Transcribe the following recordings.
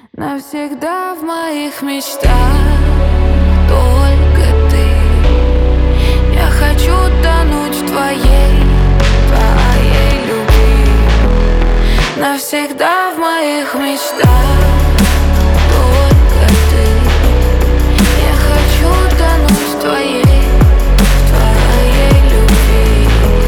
Навсегда в моих мечтах только ты. Я хочу тонуть в твоей любви. Навсегда в моих мечтах только ты. Я хочу тонуть в твоей любви.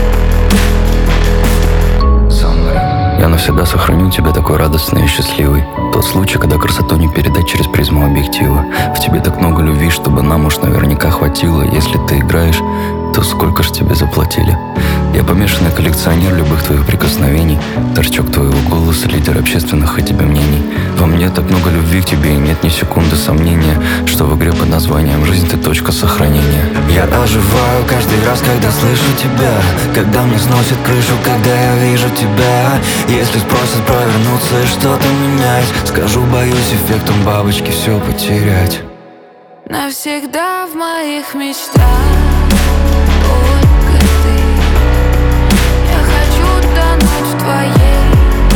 Со мной я навсегда сохраню тебя такой радостной и счастливой. Тот случай, когда красоту не передать через призму объектива. В тебе так много любви, чтобы нам уж наверняка хватило. Если ты играешь, то сколько ж тебе заплатили? Я помешанный коллекционер любых твоих прикосновений, торчок твоего голоса, лидер общественных о тебе мнений. Во мне так много любви к тебе, и нет ни секунды сомнения, что в игре под названием «Жизнь» ты точка сохранения. Я оживаю каждый раз, когда слышу тебя, когда мне сносит крышу, когда я вижу тебя. Если спросят провернуться и что-то менять, скажу, боюсь эффектом бабочки все потерять. Навсегда в моих мечтах только ты. Я хочу тонуть в твоей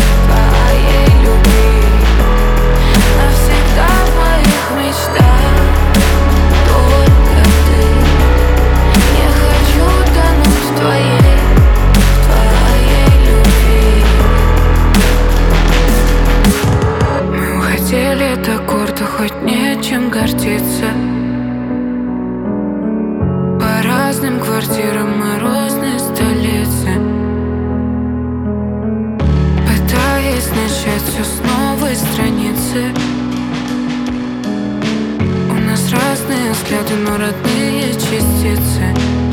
любви. Навсегда в моих мечтах только ты. Я хочу тонуть в твоей любви. Мы ухотели до гордо, хоть нечем гордиться. По разным квартирам морозной столицы, пытаясь начать все с новой страницы. У нас разные взгляды, но родные частицы.